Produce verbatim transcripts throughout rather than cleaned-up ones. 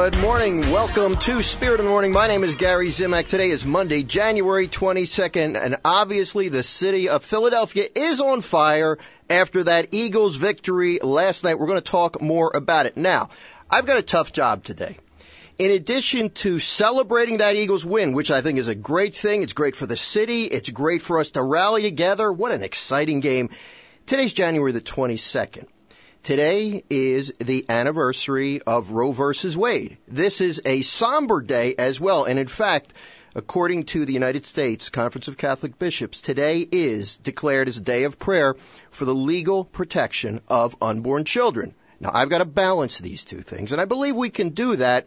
Good morning. Welcome to Spirit in the Morning. My name is Gary Zimak. Today is Monday, January twenty-second, and obviously the city of Philadelphia is on fire after that Eagles victory last night. We're going to talk more about it. Now, I've got a tough job today. In addition to celebrating that Eagles win, which I think is a great thing, it's great for the city, it's great for us to rally together. What an exciting game. Today's January the twenty-second. Today is the anniversary of Roe versus Wade. This is a somber day as well. And in fact, according to the United States Conference of Catholic Bishops, today is declared as a day of prayer for the legal protection of unborn children. Now, I've got to balance these two things, and I believe we can do that.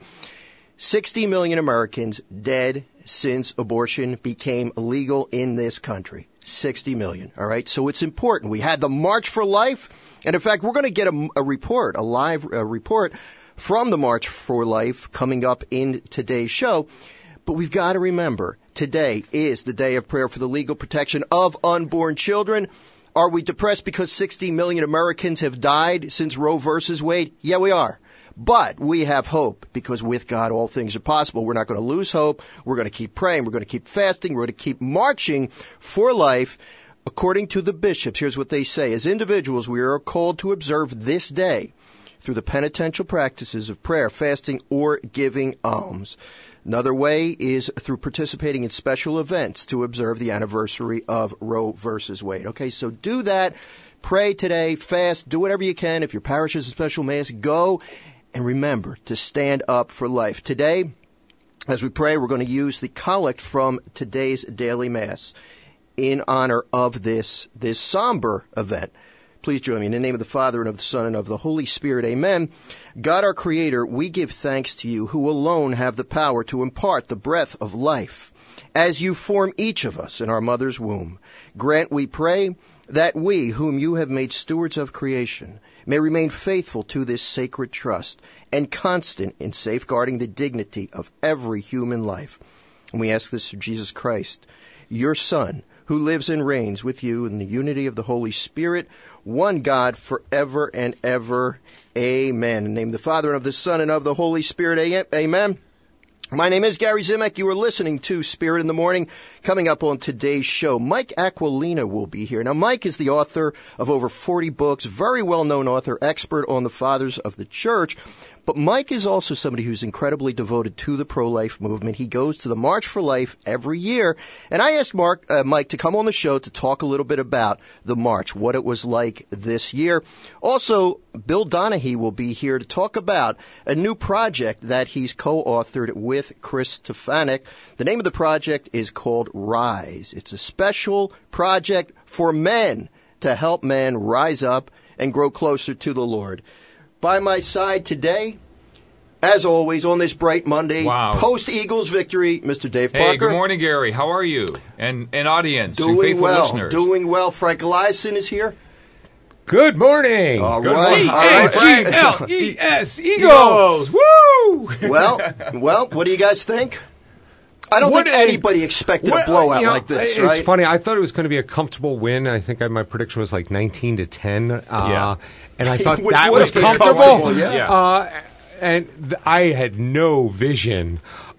sixty million Americans dead since abortion became legal in this country. sixty million, all right? So it's important. We had the March for Life. And in fact, we're going to get a, a report, a live a report from the March for Life coming up in today's show. But we've got to remember, today is the day of prayer for the legal protection of unborn children. Are we depressed because sixty million Americans have died since Roe versus Wade? Yeah, we are. But we have hope because with God, all things are possible. We're not going to lose hope. We're going to keep praying. We're going to keep fasting. We're going to keep marching for life. According to the bishops, here's what they say. As individuals, we are called to observe this day through the penitential practices of prayer, fasting, or giving alms. Another way is through participating in special events to observe the anniversary of Roe versus Wade. Okay, so do that. Pray today, fast, do whatever you can. If your parish has a special mass, go. And remember to stand up for life. Today, as we pray, we're going to use the collect from today's daily mass in honor of this, this somber event. Please join me in the name of the Father and of the Son and of the Holy Spirit. Amen. God, our Creator, we give thanks to you who alone have the power to impart the breath of life. As you form each of us in our mother's womb, grant, we pray, that we, whom you have made stewards of creation, may remain faithful to this sacred trust and constant in safeguarding the dignity of every human life. And we ask this through Jesus Christ, your Son, who lives and reigns with you in the unity of the Holy Spirit, one God forever and ever. Amen. In the name of the Father, and of the Son, and of the Holy Spirit. Amen. My name is Gary Zimak. You are listening to Spirit in the Morning. Coming up on today's show, Mike Aquilina will be here. Now, Mike is the author of over forty books, very well-known author, expert on the fathers of the church. But Mike is also somebody who's incredibly devoted to the pro-life movement. He goes to the March for Life every year. And I asked Mark, uh, Mike to come on the show to talk a little bit about the march, what it was like this year. Also, Bill Donahue will be here to talk about a new project that he's co-authored with Chris Stefanik. The name of the project is called Rise. It's a special project for men to help men rise up and grow closer to the Lord. By my side today, as always, on this bright Monday, wow. post-Eagles victory, Mister Dave Hey, Parker. good morning, Gary. How are you? And and audience, and Doing faithful well, listeners. doing well. Frank Eliason is here. Good morning. All Good right. morning. All right. E G L E S, Eagles. Woo! Well, well, what do you guys think? I don't What think a- anybody expected What- a blowout you know, like this, it's right? It's funny. I thought it was going to be a comfortable win. I think I, my prediction was like nineteen to ten. Uh, Yeah. And I thought Which that would was have been comfortable. comfortable, yeah. Yeah. Uh, and th- I had no vision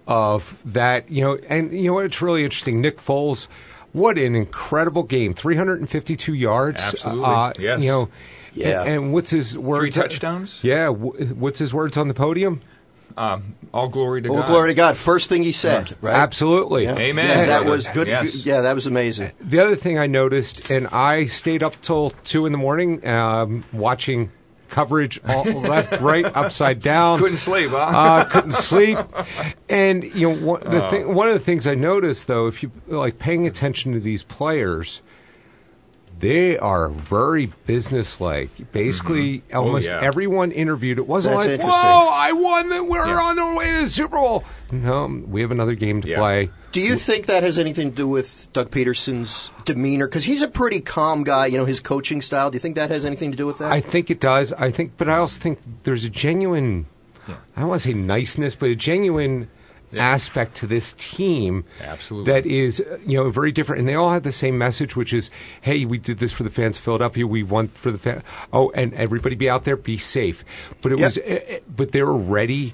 of that. You know, and you know what? It's really interesting. Nick Foles, what an incredible game. three hundred fifty-two yards. Absolutely. Uh, Yes. You know, Yeah. And, and what's his words? Three touchdowns? Yeah. W- what's his words on the podium? Um, all glory to Oh, God. glory to God. First thing he said, right? Absolutely. Yeah. Amen. Yeah, that brother. was good. Yes. Yeah, that was amazing. The other thing I noticed, and I stayed up till two in the morning um, watching coverage all left, right, upside down. Couldn't sleep, huh? Uh, couldn't sleep. And you know, one, the Oh. thing, one of the things I noticed, though, if you like paying attention to these players, they are very businesslike. Basically, Mm-hmm. Oh, almost yeah. everyone interviewed. It wasn't That's like, interesting. "Whoa, I won! The, we're Yeah. on the way to the Super Bowl." No, we have another game to Yeah. play. Do you think that has anything to do with Doug Peterson's demeanor? Because he's a pretty calm guy, you know, his coaching style. Do you think that has anything to do with that? I think it does. I think, but I also think there's a genuine, I don't want to say niceness, but a genuine aspect to this team Absolutely. that is, uh, you know, very different. And they all have the same message, which is, hey, we did this for the fans of Philadelphia. We won for the fans. Oh, and everybody be out there, be safe. But it Yep. was, uh, uh, but they were ready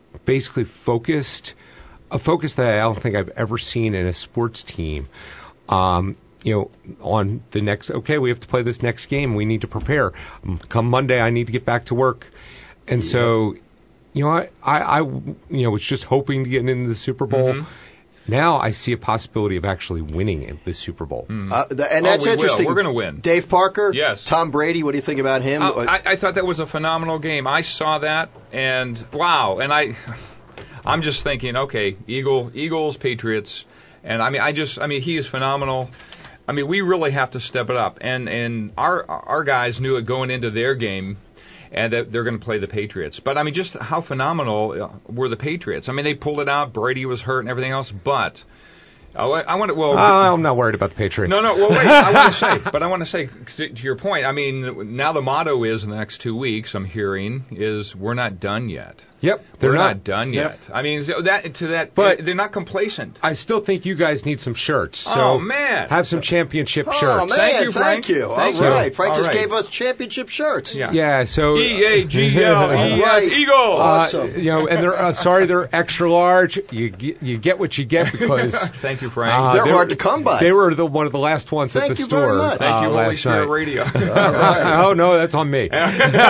basically focused, a focus that I don't think I've ever seen in a sports team. Um, you know, on the next, okay, we have to play this next game. We need to prepare. Come Monday, I need to get back to work. And yeah. so, you know, I, I, I, you know, was just hoping to get into the Super Bowl. Mm-hmm. Now I see a possibility of actually winning the Super Bowl. Mm. Uh, the, and that's oh, we interesting. Will. We're going to win. Dave Parker? Yes. Tom Brady, what do you think about him? Uh, I, I thought that was a phenomenal game. I saw that, and wow. And I, I'm just thinking, okay, Eagle, Eagles, Patriots. And, I mean, I just, I mean, he is phenomenal. I mean, we really have to step it up. And and our our guys knew it going into their game, and that they're going to play the Patriots. But, I mean, just how phenomenal were the Patriots. I mean, they pulled it out. Brady was hurt and everything else. But oh, I, I want to, well. Uh, I'm not worried about the Patriots. No, no, well, wait. I want to say, but I want to say, to, to your point, I mean, now the motto is in the next two weeks, I'm hearing, is we're not done yet. Yep, they're We're not, not done yep. yet. I mean, so that to that, but they're not complacent. I still think you guys need some shirts. So oh man, have some championship oh, shirts. Man, thank you, Frank. Frank. Thank you. Thank All you. right, Frank All just right. gave us championship shirts. Yeah, yeah. So E A G L E S Right. Eagle. Awesome. Uh, you know, and they're uh, sorry they're extra large. You get, you get what you get because Thank you, Frank. uh, They're they hard were- to come by. They were the one of the last ones Thank at the you very store. much. Thank uh, you, Holy last Spirit night. Radio. All right. Oh no, that's on me.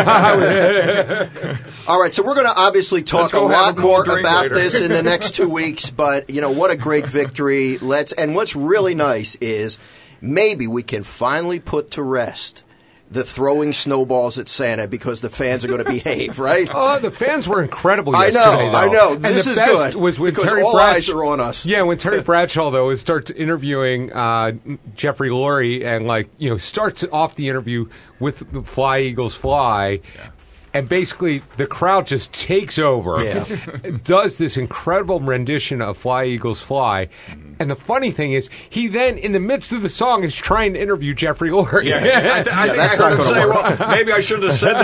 All right, so we're going to obviously talk a go have lot a cold more drink about later. this in the next two weeks, but, you know, what a great victory. Let's and what's really nice is maybe we can finally put to rest the throwing snowballs at Santa because the fans are going to behave, right? Oh, the fans were incredible I yesterday, know, though. I know. And This the is best good was when because Terry all Bradshaw, eyes are on us. Yeah, when Terry Bradshaw though starts interviewing uh, Jeffrey Lurie and like you know starts off the interview with "Fly Eagles Fly." Yeah. And basically, the crowd just takes over, Yeah. does this incredible rendition of Fly, Eagles, Fly. And the funny thing is, he then, in the midst of the song, is trying to interview Jeffrey Lurie. Yeah, I, th- I Yeah, think that's I not heard him gonna say, work. well, maybe I should have said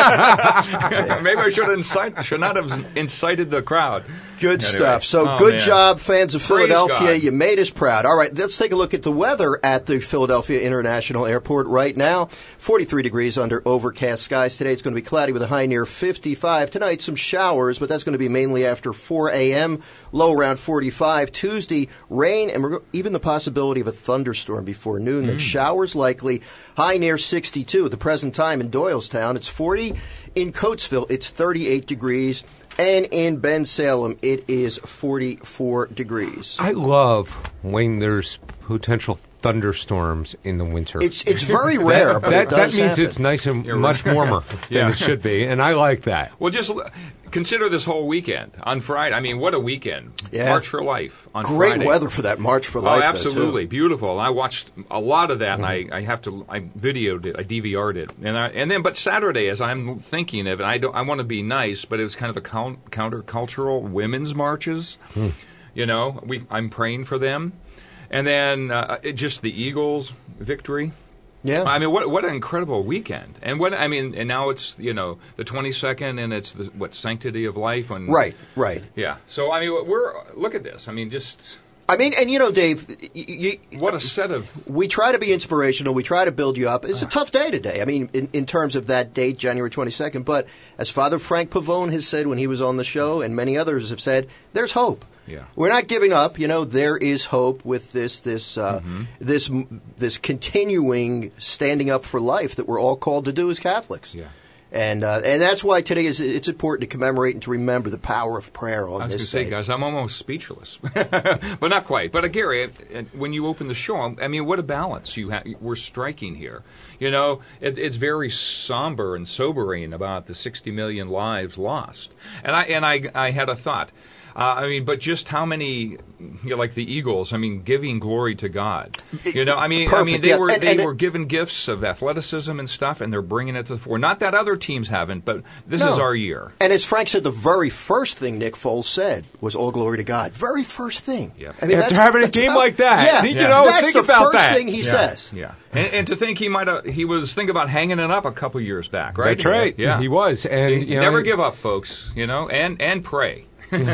that. Maybe I should have incite, should not have incited the crowd. Good Anyway. stuff. So Oh, good man. job, fans of Praise Philadelphia. God. You made us proud. All right, let's take a look at the weather at the Philadelphia International Airport right now. forty-three degrees under overcast skies. Today it's going to be cloudy with a high near fifty-five. Tonight some showers, but that's going to be mainly after four a.m. Low around forty-five. Tuesday, rain and we're- even the possibility of a thunderstorm before noon. Then showers likely. High near sixty-two. At the present time in Doylestown, it's forty. In Coatesville, it's thirty-eight degrees. And in Ben Salem, it is forty-four degrees. I love when there's potential thunderstorms in the winter. It's it's very rare, but that it that does means happen. it's nice and You're much right. warmer Yeah. than it should be, and I like that. Well, just l- consider this whole weekend on Friday. I mean, what a weekend! Yeah. March for Life on Great Friday. weather for that March for Oh, Life. though, absolutely too. beautiful. I watched a lot of that, and I, I have to. I videoed it. I D V R'd it, and I, and then but Saturday, as I'm thinking of it, I don't. I want to be nice, but it was kind of a count, countercultural women's marches. Hmm. You know, we I'm praying for them, and then uh, it, just the Eagles victory. Yeah. I mean, what what an incredible weekend! And what I mean, and now it's you know the twenty-second, and it's the what sanctity of life, and Right, right. yeah. So I mean, we're look at this. I mean, just I mean, and you know, Dave, you, you, what a set of we try to be inspirational. We try to build you up. It's a tough day today. I mean, in, in terms of that date, January twenty-second. But as Father Frank Pavone has said when he was on the show, and many others have said, there's hope. Yeah. We're not giving up. You know, there is hope with this this uh, Mm-hmm. this this continuing standing up for life that we're all called to do as Catholics. Yeah. And uh, and that's why today is it's important to commemorate and to remember the power of prayer on I was going this to say, day. guys, I'm almost speechless, but not quite. But uh, Gary, uh, when you open the show, I mean, what a balance you ha- we're striking here. You know, it, it's very somber and sobering about the sixty million lives lost. And I and I, I had a thought. Uh, I mean, but just how many, you know, like the Eagles? I mean, giving glory to God. You know, I mean, I mean, Perfect, they yeah. were And- they and it- were given gifts of athleticism and stuff, and they're bringing it to the fore. Not that other teams haven't, but this No. is our year. And as Frank said, the very first thing Nick Foles said was "All glory to God." Very first thing. Yep. I mean, After that's- having a that's game how- like that, yeah, you Yeah. know, that's think the about first that. thing he Yeah. says. Yeah, and, and to think he might have, he was think about hanging it up a couple years back, right? That's right. Yeah, He was, and See, you know, never give up, folks. You know, and and pray.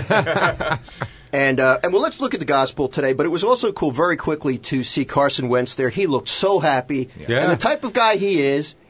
And uh, and well, let's look at the gospel today. But it was also cool, very quickly, to see Carson Wentz there. He looked so happy, Yeah. and the type of guy he is,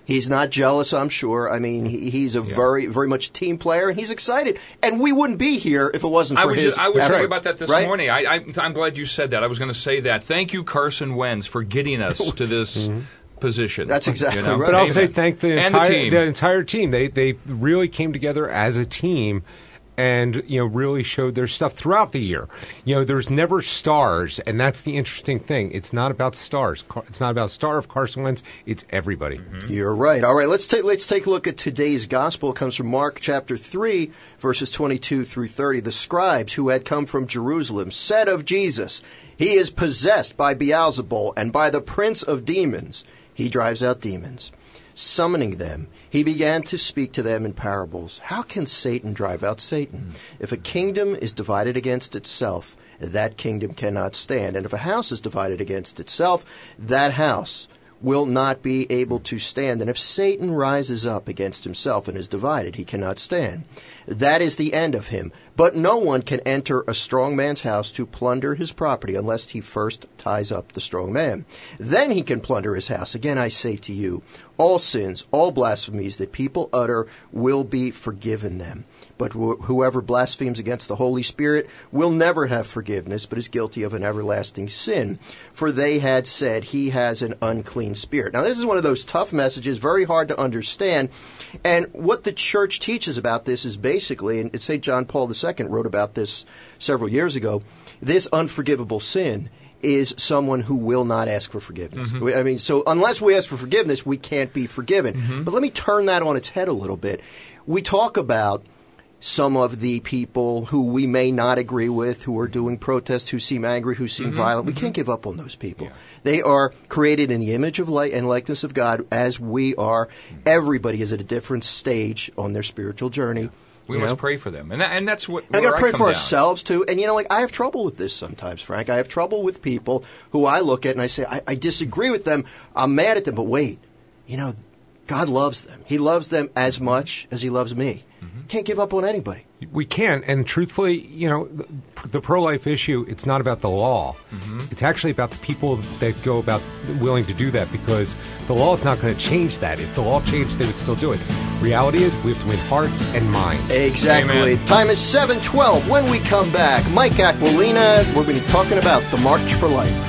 He's not jealous, I'm sure. I mean, he, he's a yeah. very, very much team player, and he's excited. And we wouldn't be here if it wasn't for I was his just, I was effort, thinking about that this right? morning. I, I, I'm glad you said that. I was going to say that. Thank you, Carson Wentz, for getting us to this mm-hmm. position. That's exactly you know? right. But I'll say thank the and entire the, team. the entire team. They they really came together as a team. And, you know, really showed their stuff throughout the year. You know, there's never stars, and that's the interesting thing. It's not about stars. It's not about star of Carson Wentz. It's everybody. Mm-hmm. You're right. All right, let's take let's take a look at today's gospel. It comes from Mark chapter three, verses twenty-two through thirty. The scribes who had come from Jerusalem said of Jesus, "He is possessed by Beelzebul, and by the prince of demons he drives out demons." Summoning them, he began to speak to them in parables. How can Satan drive out Satan? If a kingdom is divided against itself, that kingdom cannot stand. And if a house is divided against itself, that house will not be able to stand. And if Satan rises up against himself and is divided, he cannot stand. That is the end of him. But no one can enter a strong man's house to plunder his property unless he first ties up the strong man. Then he can plunder his house. Again, I say to you, all sins, all blasphemies that people utter will be forgiven them. But wh- whoever blasphemes against the Holy Spirit will never have forgiveness, but is guilty of an everlasting sin. For they had said he has an unclean spirit. Now, this is one of those tough messages, very hard to understand. And what the church teaches about this is basically, and Saint John Paul the Second wrote about this several years ago, this unforgivable sin is someone who will not ask for forgiveness. Mm-hmm. I mean, so unless we ask for forgiveness, we can't be forgiven. Mm-hmm. But let me turn that on its head a little bit. We talk about some of the people who we may not agree with, who are doing protests, who seem angry, who seem mm-hmm. violent. We mm-hmm. can't give up on those people. Yeah. They are created in the image of light and likeness of God, as we are. Mm-hmm. Everybody is at a different stage on their spiritual journey. Yeah. We you must know? pray for them. And that, and that's what and I got to pray I for down. ourselves, too. And, you know, like, I have trouble with this sometimes, Frank. I have trouble with people who I look at and I say, I, I disagree with them. I'm mad at them. But wait, you know, God loves them. He loves them as much as he loves me. Mm-hmm. Can't give up on anybody. We can't. And truthfully, you know, the, the pro-life issue, it's not about the law. Mm-hmm. It's actually about the people that go about willing to do that, because the law is not going to change that. If the law changed, they would still do it. Reality is we have to win hearts and minds. Exactly. Amen. Time is seven twelve. When we come back, Mike Aquilina, we're going to be talking about the March for Life.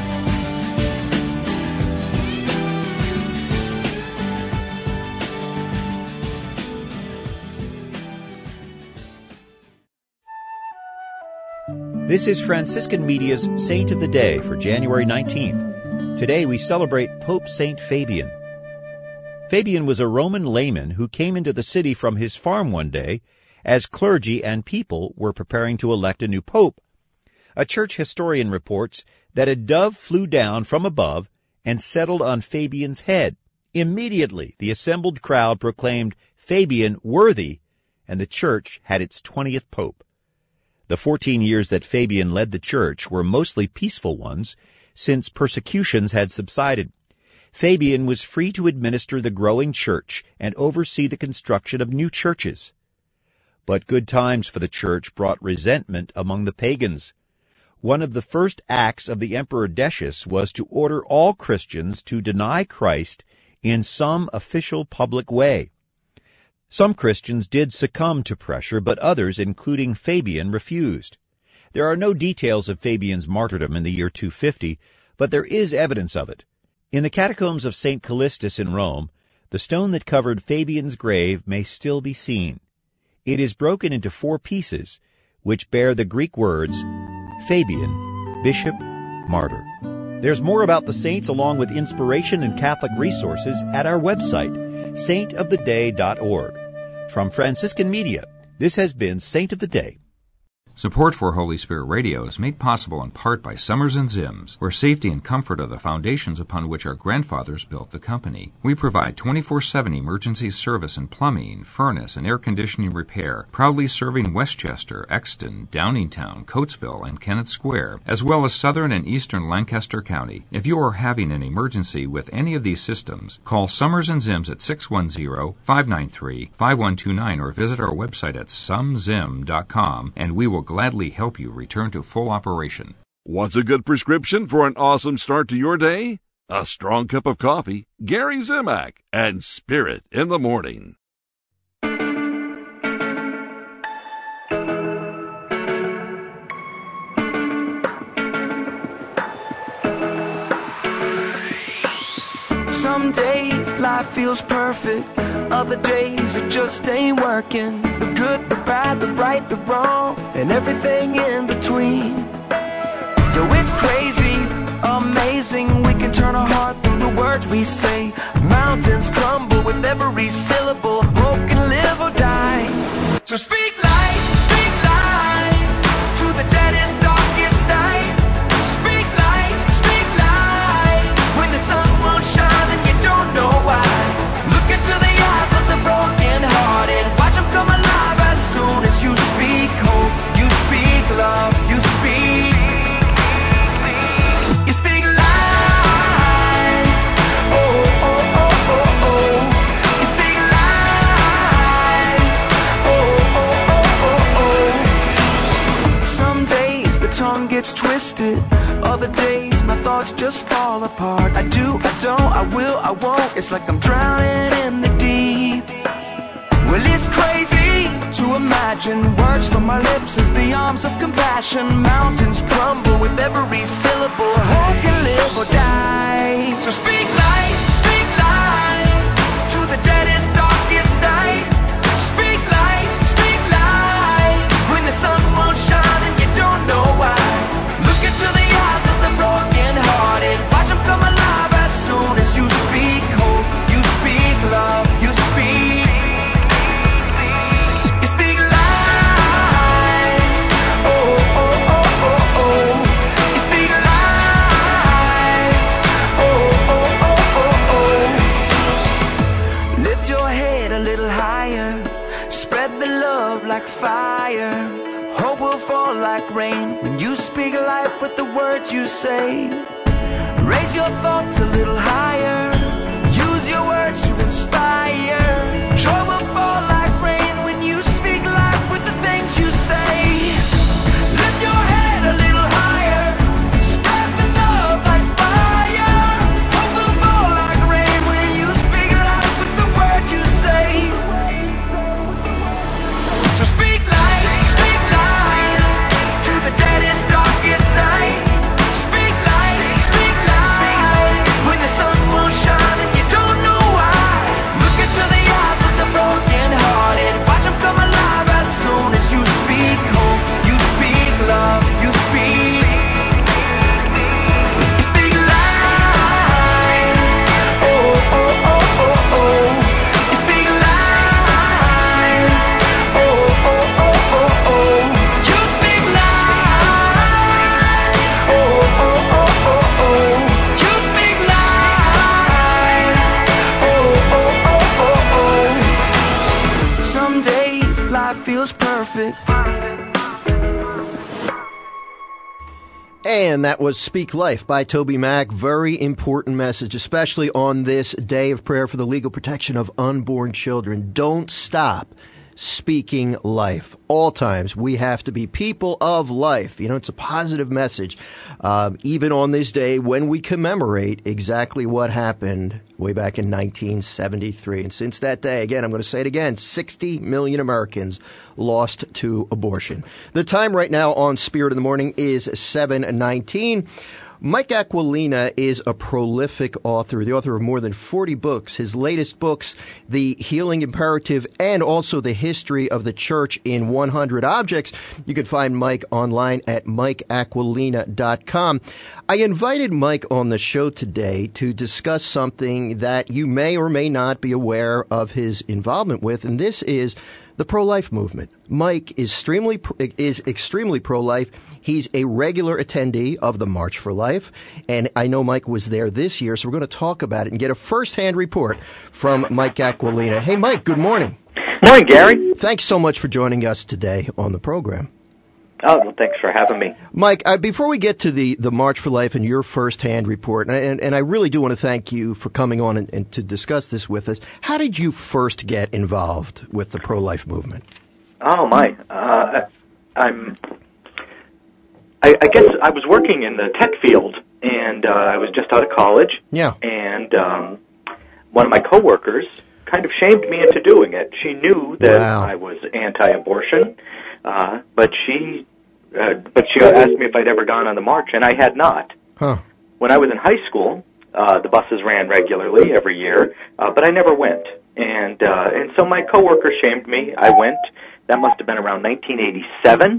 This is Franciscan Media's Saint of the Day for January nineteenth. Today we celebrate Pope Saint Fabian. Fabian was a Roman layman who came into the city from his farm one day as clergy and people were preparing to elect a new pope. A church historian reports that a dove flew down from above and settled on Fabian's head. Immediately, the assembled crowd proclaimed Fabian worthy, and the church had its twentieth pope. The fourteen years that Fabian led the church were mostly peaceful ones, since persecutions had subsided. Fabian was free to administer the growing church and oversee the construction of new churches. But good times for the church brought resentment among the pagans. One of the first acts of the Emperor Decius was to order all Christians to deny Christ in some official public way. Some Christians did succumb to pressure, but others, including Fabian, refused. There are no details of Fabian's martyrdom in the year two fifty, but there is evidence of it. In the catacombs of Saint Callistus in Rome, the stone that covered Fabian's grave may still be seen. It is broken into four pieces, which bear the Greek words, Fabian, Bishop, Martyr. There's more about the saints along with inspiration and Catholic resources at our website, saint of the day dot org. From Franciscan Media, this has been Saint of the Day. Support for Holy Spirit Radio is made possible in part by Summers and Zims, where safety and comfort are the foundations upon which our grandfathers built the company. We provide twenty-four seven emergency service in plumbing, furnace, and air conditioning repair, proudly serving Westchester, Exton, Downingtown, Coatesville, and Kennett Square, as well as southern and eastern Lancaster County. If you are having an emergency with any of these systems, call Summers and Zims at six one zero, five nine three, five one two nine or visit our website at sum zim dot com, and we will gladly help you return to full operation. Wants a good prescription for an awesome start to your day? A strong cup of coffee, Gary Zimak, and Spirit in the Morning. Some days life feels perfect, other days it just ain't working. The good, the bad, the right, the wrong, and everything in between. Yo, it's crazy, amazing, we can turn our heart through the words we say. Mountains crumble with every syllable, hope can live or die. So speak life, speak life, to the deadest, darkest night. Speak life, speak life, when the sun won't shine and you don't know why. Look into the eyes of the broken hearted, watch them come alive as soon as you speak hope, you speak love, you speak. Tongue gets twisted, other days my thoughts just fall apart. I do, I don't, I will, I won't, it's like I'm drowning in the deep. Well, it's crazy to imagine words from my lips as the arms of compassion. Mountains crumble with every syllable, hope can live or die. So speak life, speak life, to the deadest, darkest night. Speak life, speak life, when the sun won't shine and you don't know why. Look into the eyes of the broken hearted, watch them come alive as soon as you speak hope, you speak love, you speak. You speak life, oh, oh, oh, oh, oh. You speak life, oh, oh, oh, oh, oh. Lift your head a little higher, spread the love like fire. Hope will fall like rain when you speak life with the words you say. Raise your thoughts a little higher, use your words to inspire. Joy will fall like rain when you speak life with the things you say. Lift your head a little higher, spread the love like fire. Hope will fall like rain when you speak life with the words you say. So speak life, speak life, to the deadest, darkest night. Speak life, speak life, when the sun won't shine and you don't know why. Look into the eyes of the broken hearted, watch them come alive as soon as you speak hope, you speak love, you speak. You speak life, oh, oh, oh, oh, oh. You speak life, oh, oh, oh, oh, oh. You speak life, oh, oh, oh, oh, oh. You speak life, oh, oh, oh, oh, oh. Some days life feels perfect. And that was Speak Life by Toby Mac. Very important message, especially on this day of prayer for the legal protection of unborn children. Don't stop speaking life. All times we have to be people of life. You know, it's a positive message, uh, even on this day when we commemorate exactly what happened way back in nineteen seventy-three. And since that day, again, I'm going to say it again, sixty million Americans lost to abortion. The time right now on Spirit in the Morning is seven nineteen. Mike Aquilina is a prolific author, the author of more than forty books. His latest books, The Healing Imperative and also The History of the Church in one hundred Objects. You can find Mike online at mike aquilina dot com. I invited Mike on the show today to discuss something that you may or may not be aware of his involvement with, and this is the pro-life movement. Mike is extremely is extremely pro-life. He's a regular attendee of the March for Life, and I know Mike was there this year, so we're going to talk about it and get a first-hand report from Mike Aquilina. Hey, Mike, good morning. Morning, Gary. Thanks so much for joining us today on the program. Oh, well, thanks for having me. Mike, uh, before we get to the, the March for Life and your first-hand report, and, and, and I really do want to thank you for coming on and, and to discuss this with us, how did you first get involved with the pro-life movement? Oh, my. Uh, I'm... I, I guess I was working in the tech field, and uh, I was just out of college. Yeah. And um, one of my coworkers kind of shamed me into doing it. She knew that Wow. I was anti-abortion, uh, but she uh, but she asked me if I'd ever gone on the march, and I had not. Huh. When I was in high school, uh, the buses ran regularly every year, uh, but I never went. And uh, and so my coworker shamed me. I went. That must have been around nineteen eighty-seven,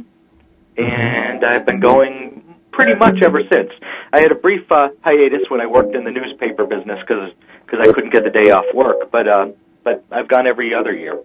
and I've been going pretty much ever since. I had a brief uh, hiatus when I worked in the newspaper business because I couldn't get the day off work, but uh, but I've gone every other year.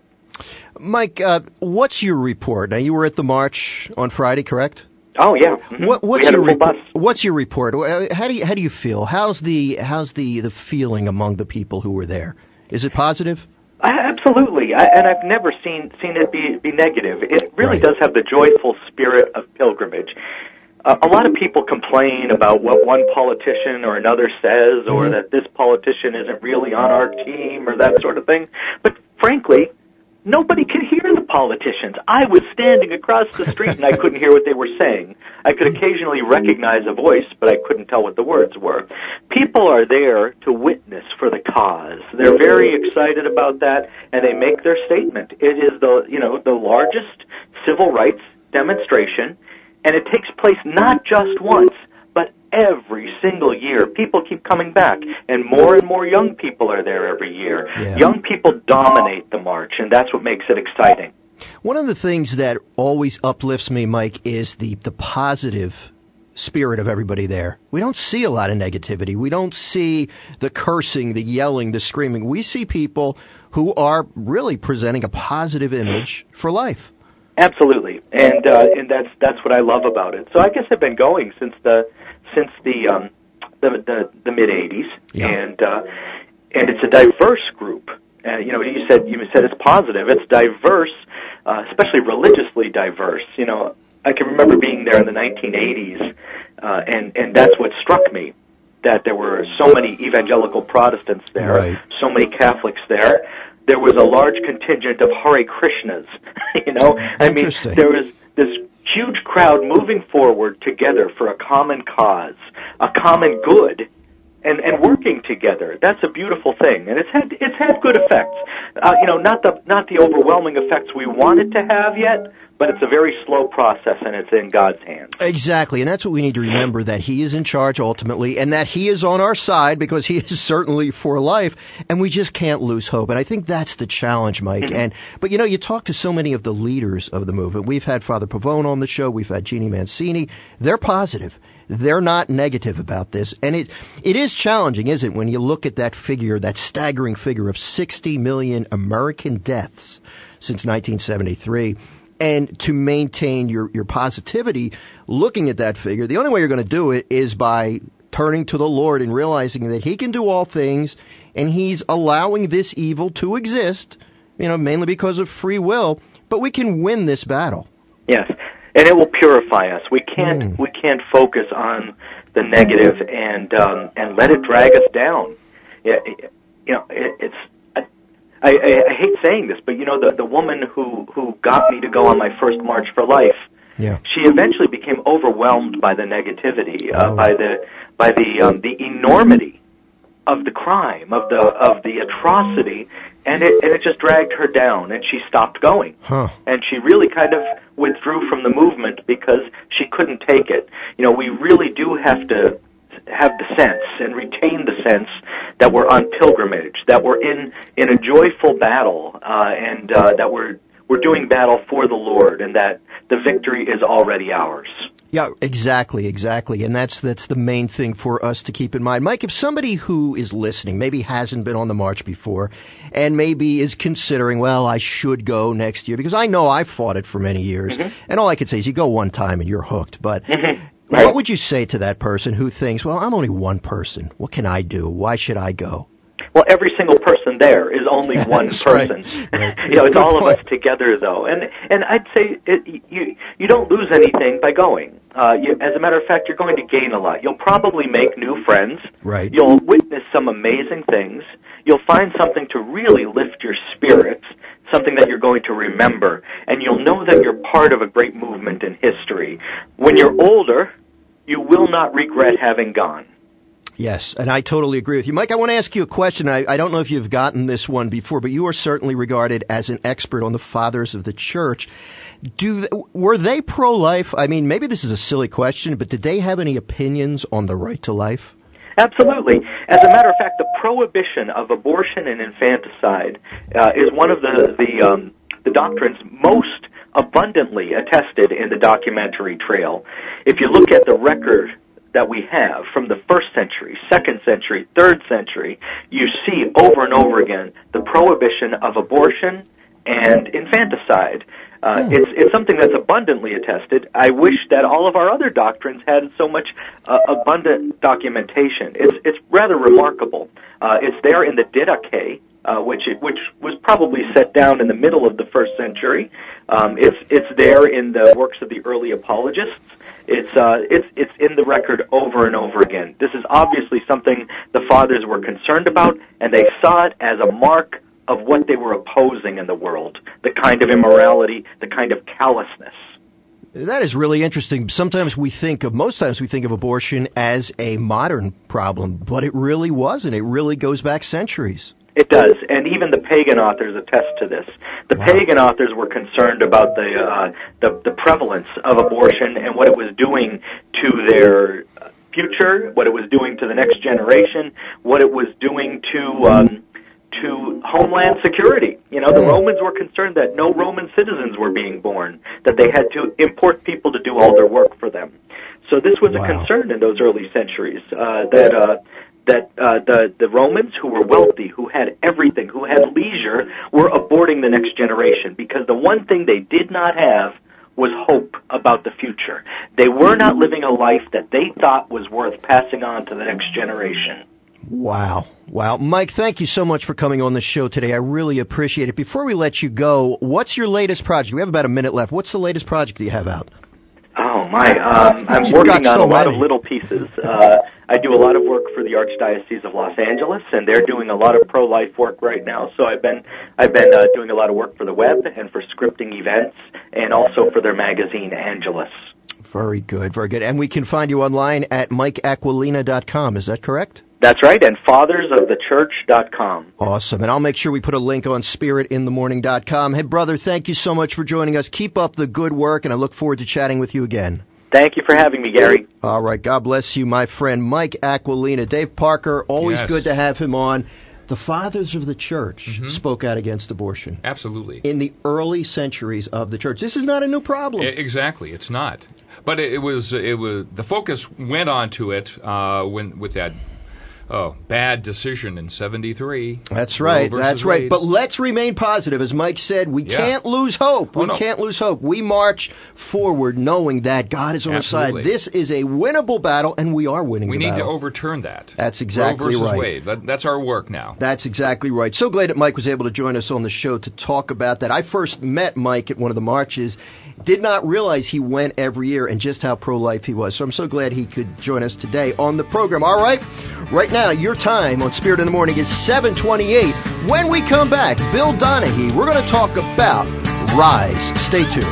Mike, uh, what's your report? Now, you were at the march on Friday, correct? Oh yeah. Mm-hmm. What, what's we had your a full report? bus. What's your report? How do you how do you feel? How's the how's the, the feeling among the people who were there? Is it positive? I, absolutely, I, and I've never seen seen it be be negative. It really Right. does have the joyful spirit of pilgrimage. Uh, a lot of people complain about what one politician or another says, or Mhm. that this politician isn't really on our team, or that sort of thing. But frankly, nobody could hear the politicians. I was standing across the street and I couldn't hear what they were saying. I could occasionally recognize a voice, but I couldn't tell what the words were. People are there to witness for the cause. They're very excited about that, and they make their statement. It is the, you know, the largest civil rights demonstration, and it takes place not just once, but every single year. People keep coming back, and more and more young people are there every year. Yeah. Young people dominate the march, and that's what makes it exciting. One of the things that always uplifts me, Mike, is the, the positive spirit of everybody there. We don't see a lot of negativity. We don't see the cursing, the yelling, the screaming. We see people who are really presenting a positive image for life. Absolutely, and uh, and that's that's what I love about it. So I guess I've been going since the since the um, the the, the mid eighties, Yeah. and uh, and it's a diverse group. Uh, you know, you said you said it's positive. It's diverse, uh, especially religiously diverse. You know, I can remember being there in the nineteen eighties, uh, and and that's what struck me, that there were so many evangelical Protestants there, Right. so many Catholics there. There was a large contingent of Hare Krishnas. You know, I mean, Interesting. there was this huge crowd moving forward together for a common cause, a common good, and and working together. That's a beautiful thing, and it's had it's had good effects. Uh, you know, not the not the overwhelming effects we want it to have yet, but it's a very slow process, and it's in God's hands. Exactly, and that's what we need to remember, that he is in charge ultimately, and that he is on our side, because he is certainly for life, and we just can't lose hope. And I think that's the challenge, Mike. Mm-hmm. And but you know, you talk to so many of the leaders of the movement. We've had Father Pavone on the show. We've had Jeannie Mancini. They're positive. They're not negative about this. And it it is challenging, isn't it, when you look at that figure, that staggering figure of sixty million American deaths since nineteen seventy-three. And to maintain your, your positivity, looking at that figure, the only way you're going to do it is by turning to the Lord and realizing that he can do all things, and he's allowing this evil to exist, you know, mainly because of free will, but we can win this battle. Yes, and it will purify us. We can't Mm. we can't focus on the negative and um, and let it drag us down. Yeah, it- you know, it, it's. I, I, I hate saying this, but you know, the the woman who who got me to go on my first March for Life, Yeah. she eventually became overwhelmed by the negativity, uh, Oh. by the by the um, the enormity of the crime, of the of the atrocity, and it and it just dragged her down, and she stopped going. Huh. And she really kind of withdrew from the movement because she couldn't take it. You know, we really do have to have the sense and retain the sense that we're on pilgrimage, that we're in in a joyful battle, uh, and uh, that we're we're doing battle for the Lord, and that the victory is already ours. Yeah, exactly, exactly. And that's that's the main thing for us to keep in mind. Mike, if somebody who is listening maybe hasn't been on the march before and maybe is considering, well, I should go next year, because I know I've fought it for many years, Mm-hmm. and all I can say is you go one time and you're hooked. But Right. what would you say to that person who thinks, well, I'm only one person. What can I do? Why should I go? Well, every single person there is only one That's right. person. Right. You know, it's Good all of point. us together, though. And and I'd say it, you you don't lose anything by going. Uh, you, as a matter of fact, you're going to gain a lot. You'll probably make new friends. Right. You'll witness some amazing things. You'll find something to really lift your spirits, something that you're going to remember, and you'll know that you're part of a great movement in history. When you're older, you will not not regret having gone. Yes, and I totally agree with you. Mike, I want to ask you a question. I, I don't know if you've gotten this one before, but you are certainly regarded as an expert on the fathers of the church. Do Were they pro-life? I mean, maybe this is a silly question, but did they have any opinions on the right to life? Absolutely. As a matter of fact, the prohibition of abortion and infanticide uh, is one of the the, um, the doctrines most abundantly attested in the documentary trail. If you look at the record that we have from the first century, second century, third century, you see over and over again the prohibition of abortion and infanticide. Uh, it's it's something that's abundantly attested. I wish that all of our other doctrines had so much uh, abundant documentation. It's it's rather remarkable. Uh, it's there in the Didache, uh, which it, which was probably set down in the middle of the first century. Um, it's it's there in the works of the early apologists. It's uh, it's it's in the record over and over again. This is obviously something the fathers were concerned about, and they saw it as a mark of what they were opposing in the world, the kind of immorality, the kind of callousness. That is really interesting. Sometimes we think of, most times we think of abortion as a modern problem, but it really wasn't. It really goes back centuries. It does, and even the pagan authors attest to this. The wow. pagan authors were concerned about the, uh, the the prevalence of abortion and what it was doing to their future, what it was doing to the next generation, what it was doing to um, to homeland security. You know, the Romans were concerned that no Roman citizens were being born, that they had to import people to do all their work for them. So this was wow. a concern in those early centuries, uh, that uh, that uh, the, the Romans, who were wealthy, who had everything, who had leisure, were aborting the next generation, because the one thing they did not have was hope about the future. They were not living a life that they thought was worth passing on to the next generation. Wow. Wow. Mike, thank you so much for coming on the show today. I really appreciate it. Before we let you go, what's your latest project? We have about a minute left. What's the latest project that you have out? Oh, my. Um, I'm You've working on so a lot many. of little pieces. Uh, I do a lot of work for the Archdiocese of Los Angeles, and they're doing a lot of pro-life work right now. So I've been I've been uh, doing a lot of work for the web and for scripting events, and also for their magazine, Angelus. Very good, very good. And we can find you online at mike aquilina dot com. Is that correct? That's right, and fathers of the church dot com. Awesome, and I'll make sure we put a link on spirit in the morning dot com. Hey, brother, thank you so much for joining us. Keep up the good work, and I look forward to chatting with you again. Thank you for having me, Gary. All right, God bless you, my friend Mike Aquilina. Dave Parker, always yes. good to have him on. The fathers of the church mm-hmm. spoke out against abortion. Absolutely. In the early centuries of the church. This is not a new problem. I- exactly, it's not. But it, it was it was the focus went on to it uh, when with that Oh, bad decision in seventy-three. That's right. That's right. Wade. But let's remain positive. As Mike said, we yeah. can't lose hope. We oh, no. can't lose hope. We march forward knowing that God is on Absolutely. our side. This is a winnable battle, and we are winning we the need battle. to overturn that. That's exactly Roe versus right. Wade. That, that's our work now. That's exactly right. So glad that Mike was able to join us on the show to talk about that. I first met Mike at one of the marches. Did not realize he went every year and just how pro-life he was. So I'm so glad he could join us today on the program. All right. Right now, your time on Spirit in the Morning is seven twenty-eight. When we come back, Bill Donahue, we're going to talk about Rise. Stay tuned.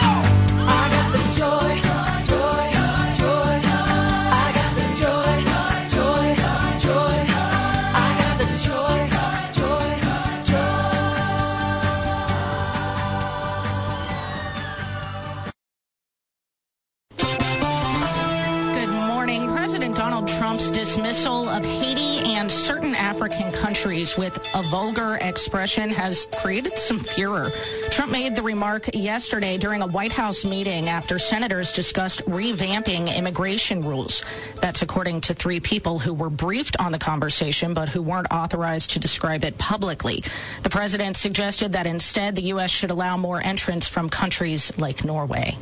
I got the joy, joy, joy. I got the joy, joy, joy. I got the joy, joy, joy. Good morning. President Donald Trump's dismissal of Haiti and certain African countries with a vulgar expression has created some furor. Trump made the remark yesterday during a White House meeting after senators discussed revamping immigration rules. That's according to three people who were briefed on the conversation but who weren't authorized to describe it publicly. The president suggested that instead the U S should allow more entrants from countries like Norway.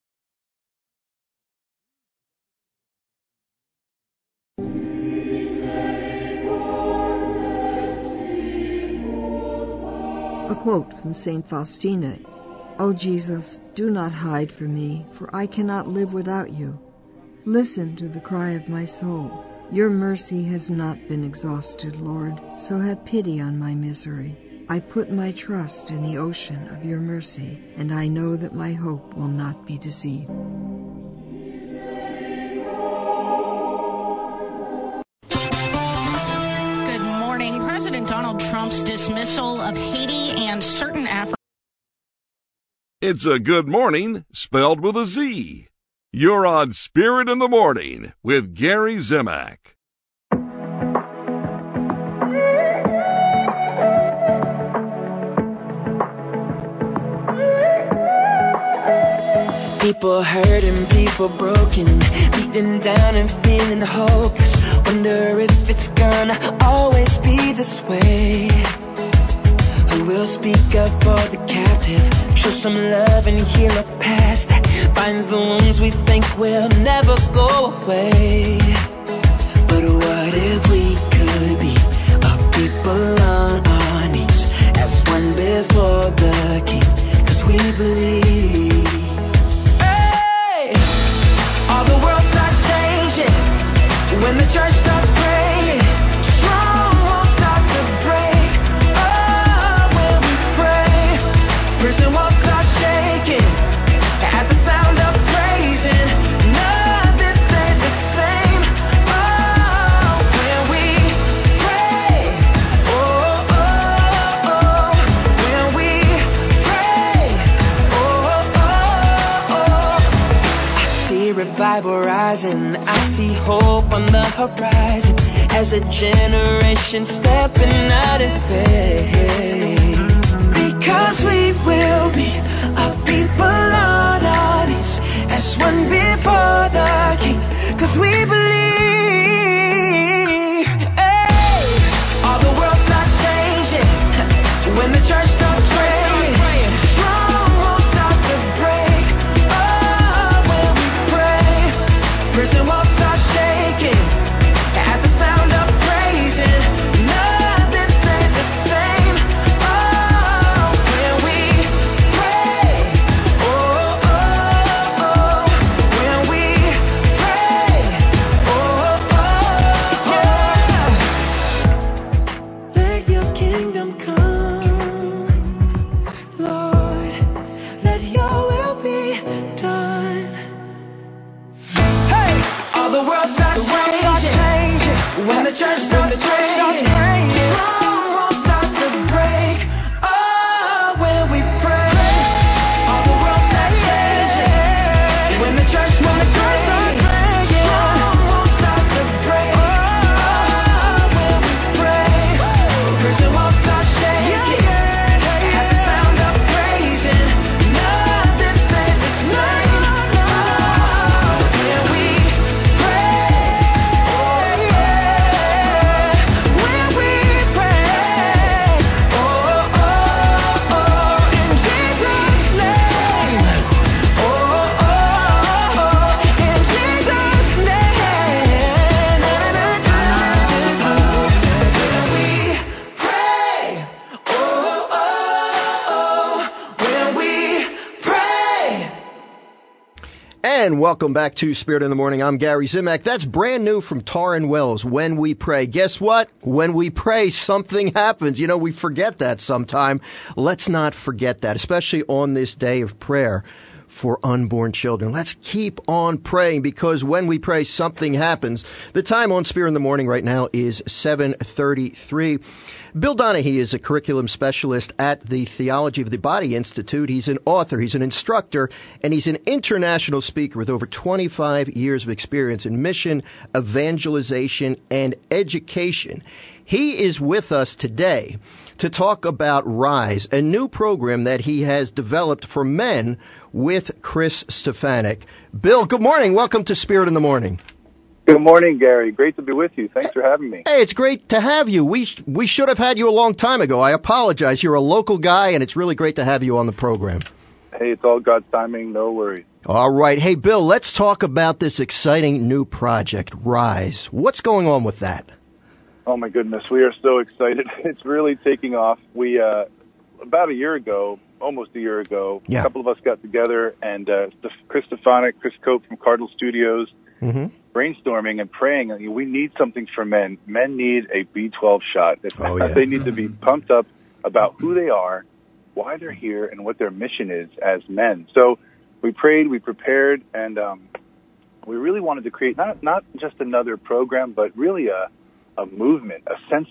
A quote from Saint Faustina. O Jesus, do not hide from me, for I cannot live without you. Listen to the cry of my soul. Your mercy has not been exhausted, Lord, so have pity on my misery. I put my trust in the ocean of your mercy, and I know that my hope will not be deceived. Donald Trump's dismissal of Haiti and certain African. It's a good morning spelled with a Z. You're on Spirit in the Morning with Gary Zimak. People hurting, people broken, beaten down and feeling hopeless. Wonder if it's gonna always be this way. Who will speak up for the captive, show some love and heal a past that binds the wounds we think will never go away. But what if we could be a people on our knees as one before the King? 'Cause we believe. All the world starts changing when the church starts praying. Strongholds start to break. Oh, when we pray, prison walls start shaking at the sound of praising. Nothing stays the same. Oh, when we pray. Oh, oh, oh. When we pray. Oh, oh, oh. I see revival rising, I see hope on the horizon, as a generation stepping out in faith. Because we will be a people on our knees, as one before the King. 'Cause we believe. Hey, all the world starts changing when the church starts praying. Strongholds start to break. Prison walls start shaking at the sound of praising. Nothing stays the same. Oh, when we pray. Oh, oh, oh. When we pray. Oh, oh, yeah. Let your kingdom come, Lord. Let your will be done. All the world starts changing when the church starts praying. Strongholds start to break. Oh, when we pray. All the world starts changing when the church starts praying. Strongholds start to break. Oh, when we pray. Prison walls start shaking at the sound of praising. Nothing stays the same. Oh, when we And welcome back to Spirit in the Morning. I'm Gary Zimak. That's brand new from Taryn Wells, When We Pray. Guess what? When we pray, something happens. You know, we forget that sometime. Let's not forget that, especially on this day of prayer for unborn children. Let's keep on praying, because when we pray, something happens. The time on Spirit in the Morning right now is seven thirty-three. Bill Donahue is a curriculum specialist at the Theology of the Body Institute. He's an author, he's an instructor, and he's an international speaker with over twenty-five years of experience in mission, evangelization, and education. He is with us today to talk about Rise, a new program that he has developed for men with Chris Stefanik. Bill, good morning. Welcome to Spirit in the Morning. Good morning, Gary. Great to be with you. Thanks for having me. Hey, it's great to have you. We we should have had you a long time ago. I apologize. You're a local guy, and it's really great to have you on the program. Hey, it's all God's timing. No worries. All right. Hey, Bill, let's talk about this exciting new project, Rise. What's going on with that? Oh, my goodness. We are so excited. It's really taking off. We, uh, about a year ago, almost a year ago, yeah. a couple of us got together, and uh, Chris Stefanik, Chris Cope from Cardinal Studios, mm-hmm. brainstorming and praying. I mean, we need something for men. Men need a B twelve shot. Oh, yeah. They need to be pumped up about who they are, why they're here, and what their mission is as men. So we prayed, we prepared, and um, we really wanted to create not not just another program, but really a, a movement, a sense of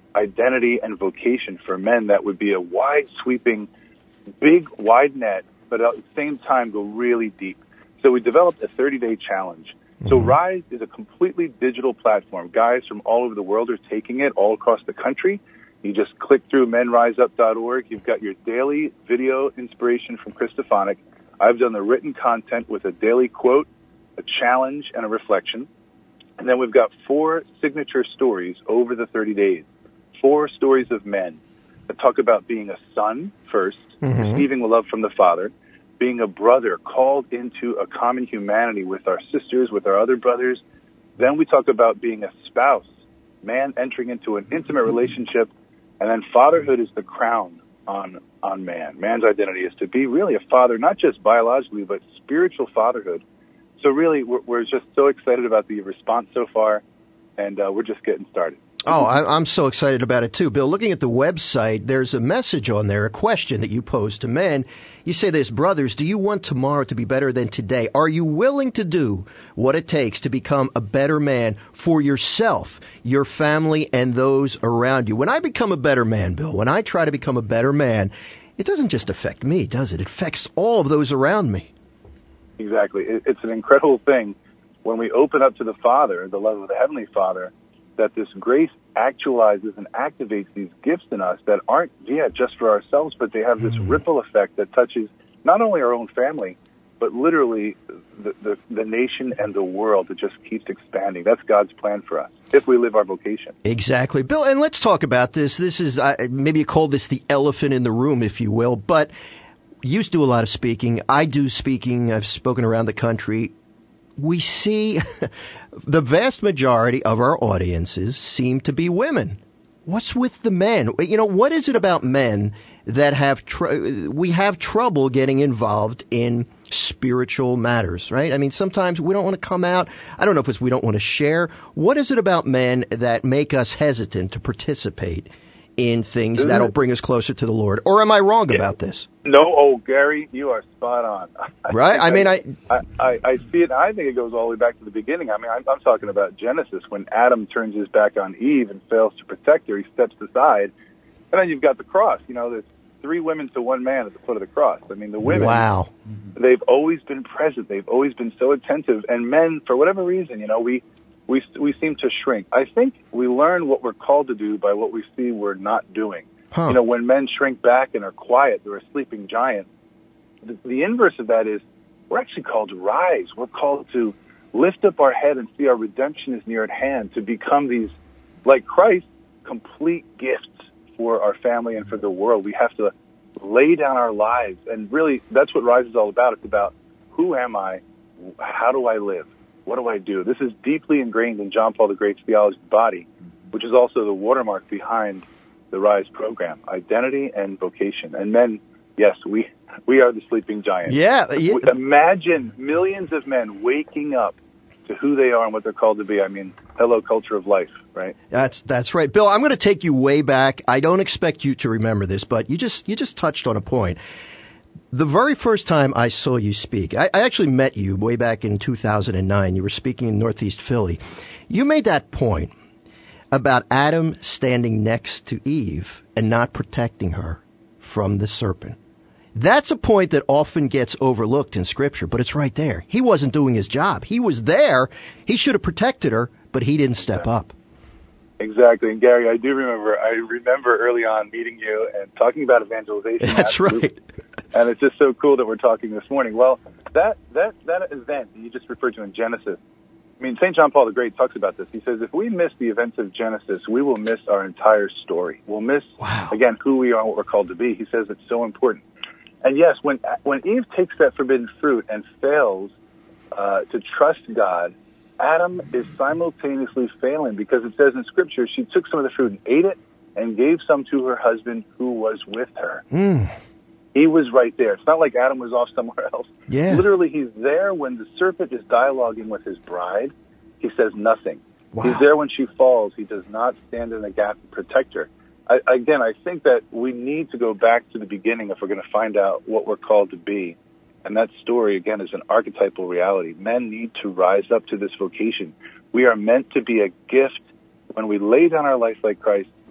identity and vocation for men that would be a wide sweeping, big, wide net, but at the same time go really deep. So we developed a thirty-day challenge. So Rise is a completely digital platform. Guys from all over the world are taking it all across the country. You just click through men rise up dot org. You've got your daily video inspiration from Christophonic. I've done the written content with a daily quote, a challenge, and a reflection. And then we've got four signature stories over the thirty days. Four stories of men that talk about being a son first, mm-hmm. receiving the love from the Father, being a brother called into a common humanity with our sisters, with our other brothers. Then we talk about being a spouse, man entering into an intimate relationship. And then fatherhood is the crown on on man. Man's identity is to be really a father, not just biologically, but spiritual fatherhood. So really, we're, we're just so excited about the response so far, and uh, we're just getting started. Oh, I, I'm so excited about it, too. Bill, looking at the website, there's a message on there, a question that you pose to men. You say this, brothers, do you want tomorrow to be better than today? Are you willing to do what it takes to become a better man for yourself, your family, and those around you? When I become a better man, Bill, when I try to become a better man, it doesn't just affect me, does it? It affects all of those around me. Exactly. It's an incredible thing when we open up to the Father, the love of the Heavenly Father, that this grace actualizes and activates these gifts in us that aren't, yeah, just for ourselves, but they have this mm. ripple effect that touches not only our own family, but literally the, the, the nation and the world. It just keeps expanding. That's God's plan for us, if we live our vocation. Exactly. Bill, and let's talk about this. This is, uh, maybe you call this the elephant in the room, if you will, but you do a lot of speaking. I do speaking. I've spoken around the country. We see the vast majority of our audiences seem to be women. What's with the men? You know, what is it about men that have tr- we have trouble getting involved in spiritual matters, right? I mean, sometimes we don't want to come out. I don't know if it's we don't want to share. What is it about men that make us hesitant to participate in things Isn't that'll it? bring us closer to the Lord? Or am I wrong yeah. about this? No, oh, Gary, you are spot on. Right? I, I mean, I I, I I see it. I think it goes all the way back to the beginning. I mean, I'm, I'm talking about Genesis, when Adam turns his back on Eve and fails to protect her. He steps aside. And then you've got the cross. You know, there's three women to one man at the foot of the cross. I mean, the women, wow. they've always been present. They've always been so attentive. And men, for whatever reason, you know, we, we, we seem to shrink. I think we learn what we're called to do by what we see we're not doing. Huh. You know, when men shrink back and are quiet, they're a sleeping giant. The, the inverse of that is we're actually called to rise. We're called to lift up our head and see our redemption is near at hand, to become these, like Christ, complete gifts for our family and for the world. We have to lay down our lives. And really, that's what Rise is all about. It's about, who am I? How do I live? What do I do? This is deeply ingrained in John Paul the Great's theology of the body, which is also the watermark behind the Rise program, identity and vocation. And men, yes, we we are the sleeping giants. Yeah, yeah. Imagine millions of men waking up to who they are and what they're called to be. I mean, hello, culture of life, right? That's that's right. Bill, I'm going to take you way back. I don't expect you to remember this, but you just you just touched on a point. The very first time I saw you speak, I, I actually met you way back in two thousand nine. You were speaking in Northeast Philly. You made that point about Adam standing next to Eve and not protecting her from the serpent. That's a point that often gets overlooked in Scripture, but it's right there. He wasn't doing his job. He was there. He should have protected her, but he didn't step up. Exactly. And Gary, I do remember, I remember early on meeting you and talking about evangelization. That's right. And it's just so cool that we're talking this morning. Well, that, that, that event that you just referred to in Genesis, I mean, Saint John Paul the Great talks about this. He says, if we miss the events of Genesis, we will miss our entire story. We'll miss, wow. again, who we are and what we're called to be. He says it's so important. And yes, when when Eve takes that forbidden fruit and fails uh, to trust God, Adam is simultaneously failing, because it says in Scripture, she took some of the fruit and ate it and gave some to her husband who was with her. Mm. He was right there. It's not like Adam was off somewhere else. Yeah. Literally, he's there when the serpent is dialoguing with his bride. He says nothing. Wow. He's there when she falls. He does not stand in the gap and protect her. I, again, I think that we need to go back to the beginning if we're going to find out what we're called to be. And that story, again, is an archetypal reality. Men need to rise up to this vocation. We are meant to be a gift. When we lay down our life like Christ,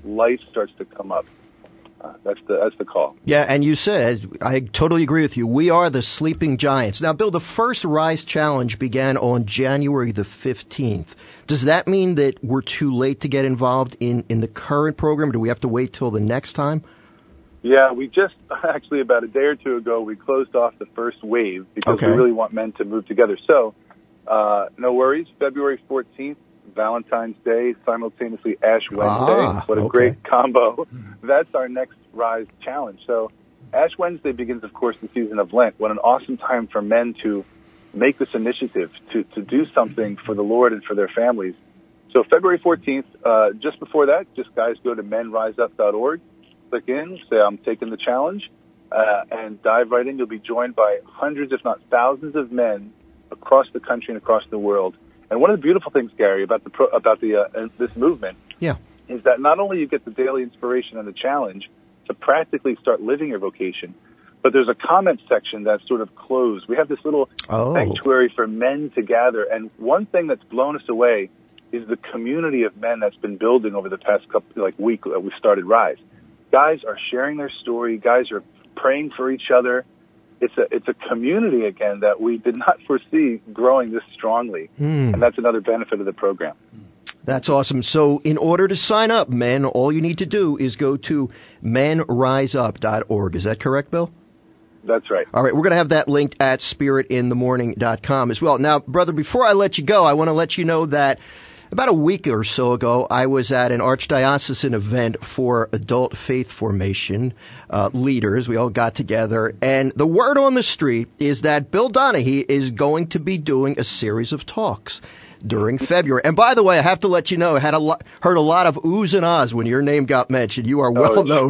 life starts to come up. Uh, that's the that's the call. Yeah, and you said, I totally agree with you, we are the sleeping giants. Now, Bill, the first Rise Challenge began on January the fifteenth. Does that mean that we're too late to get involved in, in the current program? Do we have to wait till the next time? Yeah, we just, actually about a day or two ago, we closed off the first wave because Okay. we really want men to move together. So, uh, no worries, February fourteenth, Valentine's Day, simultaneously Ash Wednesday. Ah, what a okay. great combo. That's our next Rise Challenge. So Ash Wednesday begins, of course, the season of Lent. What an awesome time for men to make this initiative, to, to do something for the Lord and for their families. So February fourteenth, uh, just before that, just guys go to men rise up dot org, click in, say I'm taking the challenge, uh, and dive right in. You'll be joined by hundreds, if not thousands of men across the country and across the world. And one of the beautiful things, Gary, about the pro, about the uh, this movement Yeah. is that not only you get the daily inspiration and the challenge to practically start living your vocation, but there's a comment section that's sort of closed. We have this little Oh. sanctuary for men to gather. And one thing that's blown us away is the community of men that's been building over the past couple, like week that we started Rise. Guys are sharing their story. Guys are praying for each other. It's a it's a community again that we did not foresee growing this strongly, Hmm. and that's another benefit of the program. That's awesome. So in order to sign up, men, all you need to do is go to men rise up dot org. Is that correct, Bill? That's right. All right, we're going to have that linked at spirit in the morning dot com as well. Now, brother, before I let you go, I want to let you know that about a week or so ago, I was at an archdiocesan event for adult faith formation uh, leaders. We all got together, and the word on the street is that Bill Donahue is going to be doing a series of talks during February. And by the way, I have to let you know, I had a lot, heard a lot of oohs and ahs when your name got mentioned. You are well Oh, known.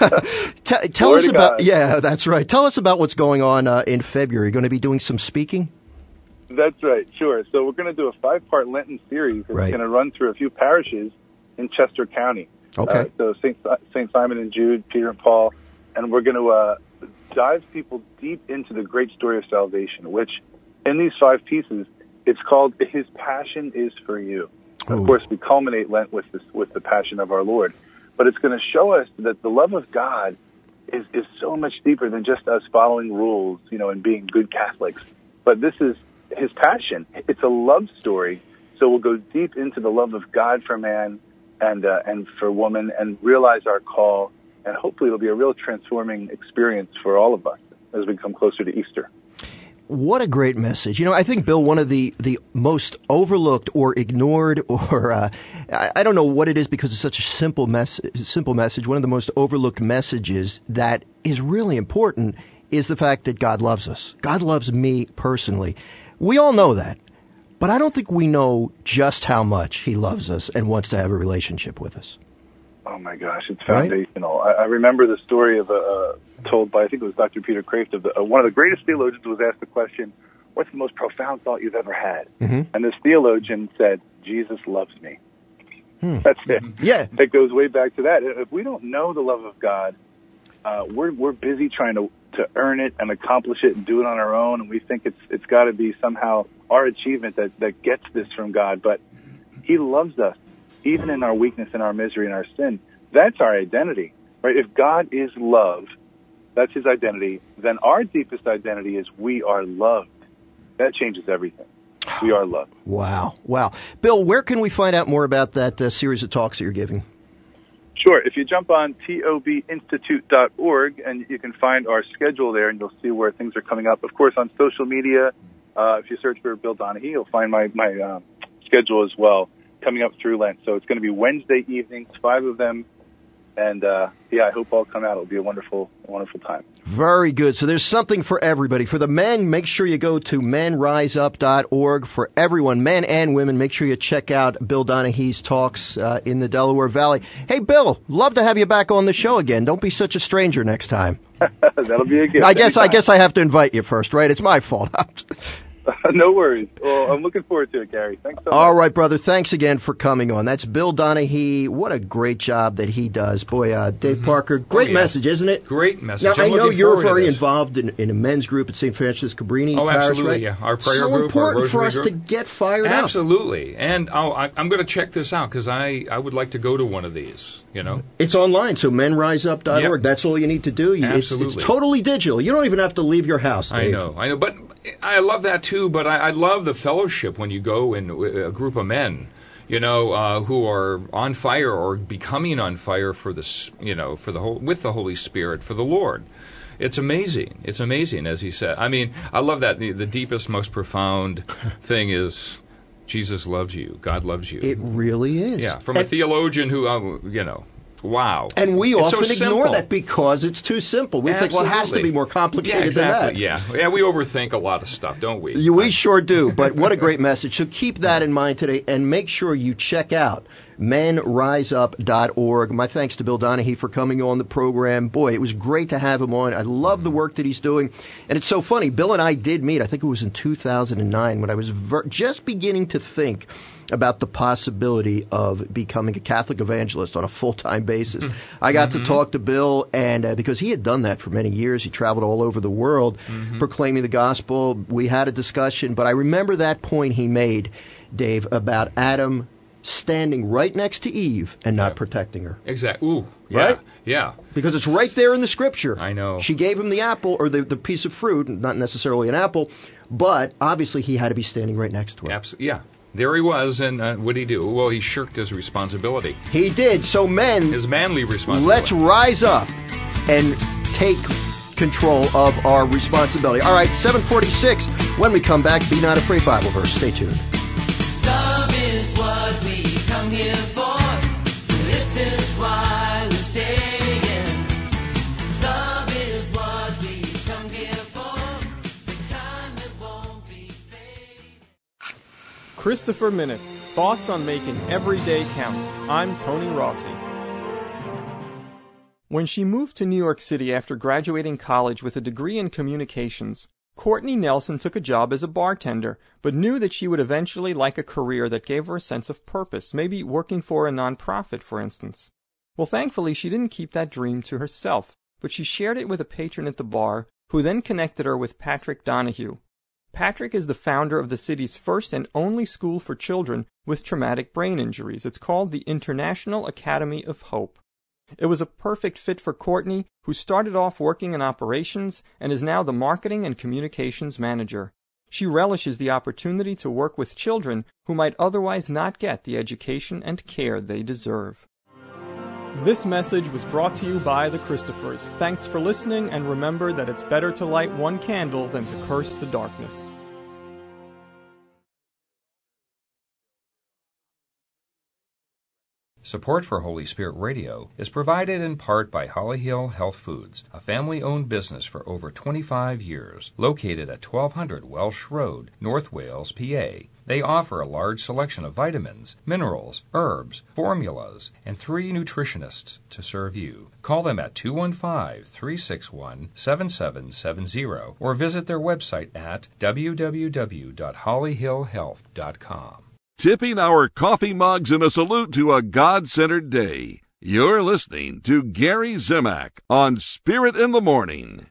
T- tell Glory us to about, God. yeah, that's right. Tell us about what's going on uh, in February. You're going to be doing some speaking? That's right, sure. So we're going to do a five-part Lenten series. It's Right. going to run through a few parishes in Chester County. Okay. Uh, so Saint Saint Simon and Jude, Peter and Paul, and we're going to uh, dive people deep into the great story of salvation, which in these five pieces, it's called His Passion is for You. Ooh. Of course, we culminate Lent with this, with the Passion of our Lord, but it's going to show us that the love of God is is so much deeper than just us following rules, you know, and being good Catholics. But this is His passion. It's a love story. So we'll go deep into the love of God for man and uh, and for woman, and realize our call. And hopefully it'll be a real transforming experience for all of us as we come closer to Easter. What a great message. You know, I think, Bill, one of the, the most overlooked or ignored or uh, I, I don't know what it is because it's such a simple, mess- simple message. One of the most overlooked messages that is really important is the fact that God loves us. God loves me personally. We all know that, but I don't think we know just how much He loves us and wants to have a relationship with us. Oh my gosh, it's Right? foundational. I, I remember the story of a, uh, told by, I think it was Doctor Peter Kraft, of the, uh, one of the greatest theologians was asked the question, what's the most profound thought you've ever had? Mm-hmm. And this theologian said, Jesus loves me. Hmm. That's it. Yeah. It goes way back to that. If we don't know the love of God, uh, we're we're busy trying to to earn it and accomplish it and do it on our own, and we think it's it's got to be somehow our achievement that that gets this from God. But He loves us, even in our weakness and our misery and our sin. That's our identity, right? If God is love, that's His identity. Then our deepest identity is we are loved. That changes everything. We are loved. Wow. Wow. Bill, where can we find out more about that uh, series of talks that you're giving? Sure. If you jump on T O B institute dot org, and you can find our schedule there, and you'll see where things are coming up. Of course, on social media, uh, if you search for Bill Donahue, you'll find my, my um, schedule as well coming up through Lent. So it's going to be Wednesday evenings, five of them. And, uh, yeah, I hope all come out. It'll be a wonderful, wonderful time. Very good. So there's something for everybody. For the men, make sure you go to men rise up dot org. For everyone, men and women, make sure you check out Bill Donahue's talks uh, in the Delaware Valley. Hey, Bill, love to have you back on the show again. Don't be such a stranger next time. That'll be a gift. I guess I Anytime. guess I have to invite you first, right? It's my fault. No worries. Well, I'm looking forward to it, Gary. Thanks so much. All right, brother. Thanks again for coming on. That's Bill Donahue. What a great job that he does. Boy, uh, Dave mm-hmm. Parker, great oh, yeah. message, isn't it? Great message. Now, I'm I know you're very to involved in, in a men's group at Saint Francis Cabrini Oh, Parish, absolutely, right? yeah. Our prayer so group, our important for rosary us group. to get fired Absolutely. And oh, I, I'm going to check this out because I, I would like to go to one of these, you know. It's online, so men rise up dot org. Yep. That's all you need to do. You, absolutely. It's, it's totally digital. You don't even have to leave your house, Dave. I know, I know. But I love that, too. But I, I love the fellowship when you go in a group of men, you know, uh, who are on fire or becoming on fire for the, you know, for the whole, with the Holy Spirit for the Lord. It's amazing. It's amazing, as he said. I mean, I love that. The, the deepest, most profound thing is Jesus loves you. God loves you. It really is. Yeah, from and, a theologian who, uh, you know, wow. And we it's often so ignore simple. that because it's too simple. We Absolutely. think, well, it has to be more complicated yeah, exactly. than that. Yeah, yeah, we overthink a lot of stuff, don't we? Yeah, we sure do, but what a great message. So keep that in mind today, and make sure you check out men rise up dot org. My thanks to Bill Donahue for coming on the program. Boy, it was great to have him on. I love the work that he's doing. And it's so funny, Bill and I did meet, I think it was in two thousand nine, when I was ver- just beginning to think about the possibility of becoming a Catholic evangelist on a full-time basis. I got mm-hmm. to talk to Bill, and uh, because he had done that for many years, he traveled all over the world mm-hmm. proclaiming the gospel. We had a discussion, but I remember that point he made, Dave, about Adam standing right next to Eve and not yeah. protecting her. Exactly. Ooh, yeah, right? Yeah. Because it's right there in the scripture. I know. She gave him the apple, or the, the piece of fruit, not necessarily an apple, but obviously he had to be standing right next to her. Absolutely. Yeah. There he was, and uh, what did he do? Well, he shirked his responsibility. He did. So men, his manly responsibility. Let's rise up and take control of our responsibility. All right, seven forty-six. When we come back, Be Not Afraid Bible verse. Stay tuned. Love is what we come here for. This is why we're staying. Love is what we come here for. The kind that won't be fading. Christopher Minutes. Thoughts on making every day count. I'm Tony Rossi. When she moved to New York City after graduating college with a degree in communications, Courtney Nelson took a job as a bartender, but knew that she would eventually like a career that gave her a sense of purpose, maybe working for a nonprofit, for instance. Well, thankfully, she didn't keep that dream to herself, but she shared it with a patron at the bar, who then connected her with Patrick Donahue. Patrick is the founder of the city's first and only school for children with traumatic brain injuries. It's called the International Academy of Hope. It was a perfect fit for Courtney, who started off working in operations and is now the marketing and communications manager. She relishes the opportunity to work with children who might otherwise not get the education and care they deserve. This message was brought to you by the Christophers. Thanks for listening, and remember that it's better to light one candle than to curse the darkness. Support for Holy Spirit Radio is provided in part by Holly Hill Health Foods, a family-owned business for over twenty-five years, located at twelve hundred Welsh Road, North Wales, P A. They offer a large selection of vitamins, minerals, herbs, formulas, and three nutritionists to serve you. Call them at two one five, three six one, seven seven seven zero or visit their website at w w w dot holly hill health dot com. Tipping our coffee mugs in a salute to a God-centered day. You're listening to Gary Zimak on Spirit in the Morning.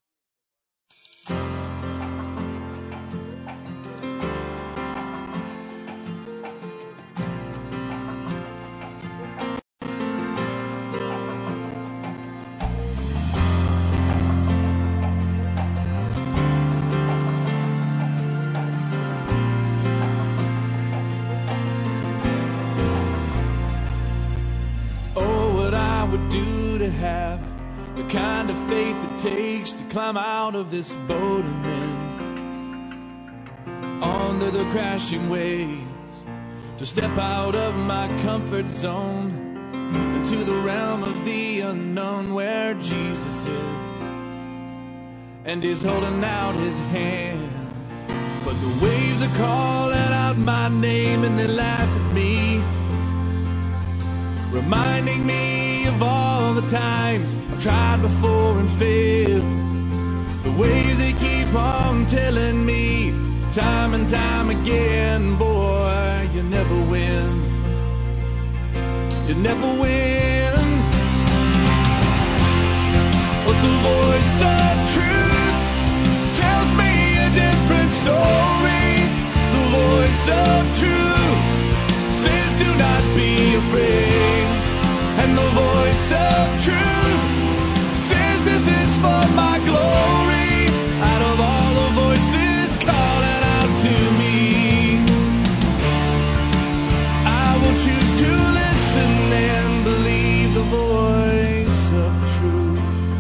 Have the kind of faith it takes to climb out of this boat and then under the crashing waves, to step out of my comfort zone into the realm of the unknown where Jesus is and he's holding out his hand. But the waves are calling out my name and they laugh at me, reminding me of all the times I've tried before and failed. The waves they keep on telling me Time and time again, boy, you never win. You never win. But the voice of truth tells me a different story. The voice of truth says do not be afraid. And the voice of truth says this is for my glory. Out of all the voices calling out to me, I will choose to listen and believe the voice of truth.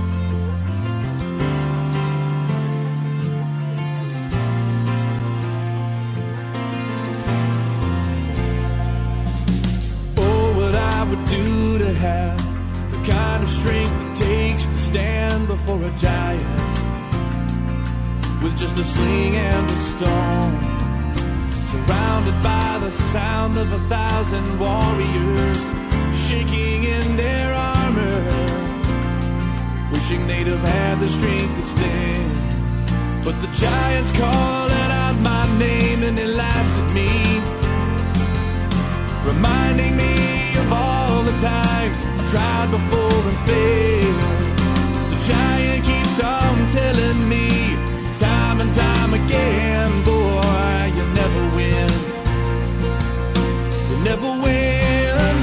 Oh, what I would do to have the kind of strength it takes to stand before a giant with just a sling and a stone, surrounded by the sound of a thousand warriors shaking in their armor, wishing they'd have had the strength to stand. But the giant's calling out my name and he laughs at me, reminding me of all the times I tried before and failed. The giant keeps on telling me time and time again, boy, you never win. You never win.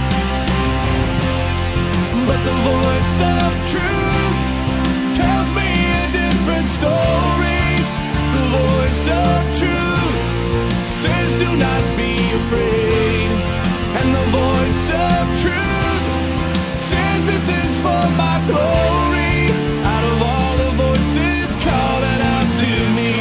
But the voice of truth tells me a different story. The voice of truth says do not be afraid. And the voice of truth says this is for my glory. Out of all the voices calling out to me,